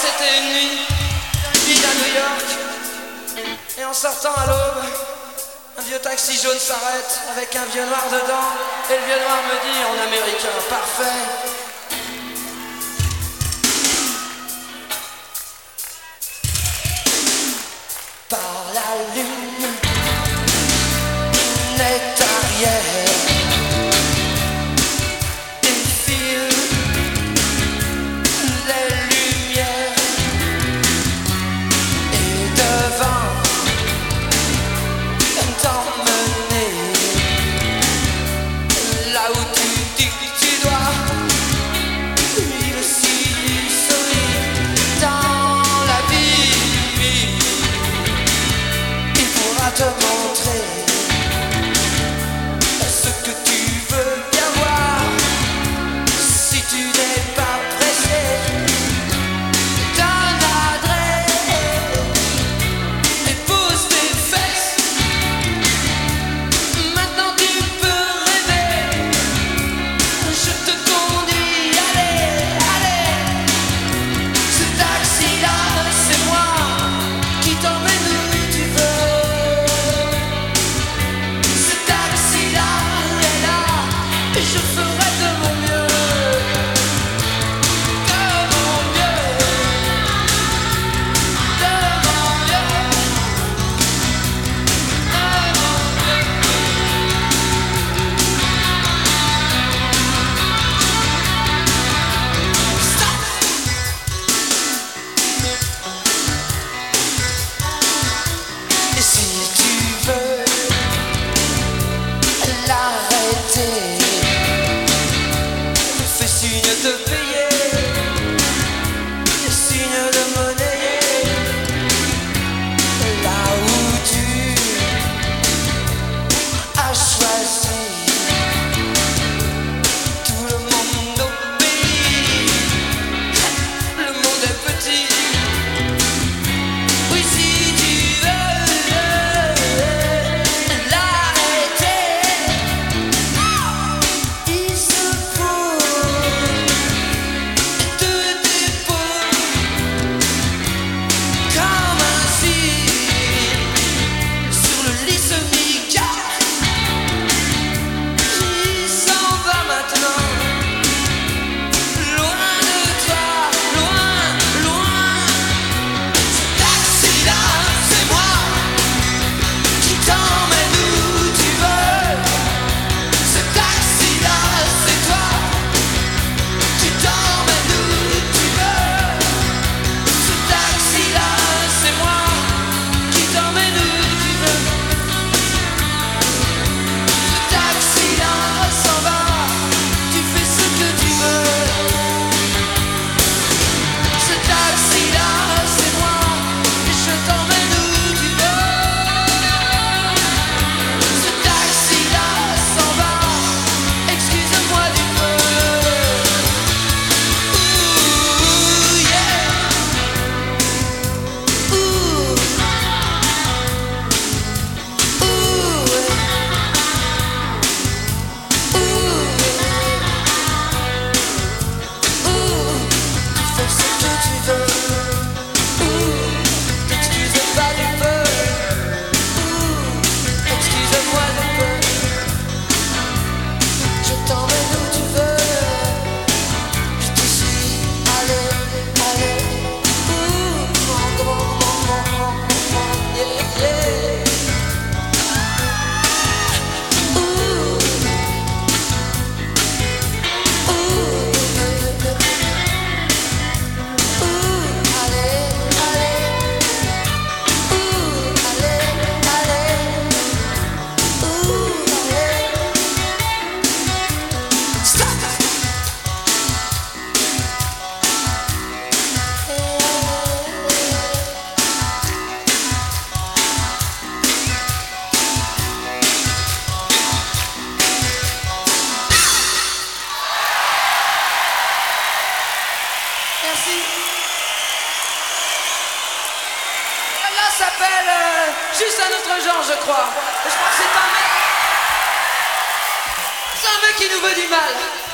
c'était une nuit à New York. Et en sortant à l'aube, un vieux taxi jaune s'arrête avec un vieux noir dedans. Et le vieux noir me dit en américain parfait: par la lune, n'est arrière. Te montrer ce que tu veux bien voir. Si tu n'es pas pressé, donne l'adresse et pose tes fesses. Maintenant tu peux rêver. Je te conduis, allez, allez. Ce taxi-là, c'est moi qui t'emmène où tu veux. Je ferai de mon mieux, de mon mieux, de mon mieux, de mon Stop. Et si tu veux l'arrêter, signe de payer, signe de monnaie, là où tu as choisi. Tout le monde obéit, le monde est petit. Oui, si tu veux l'arrêter, il se faut s'appelle juste un autre genre, je crois. Et je crois que c'est un mec qui nous veut du mal.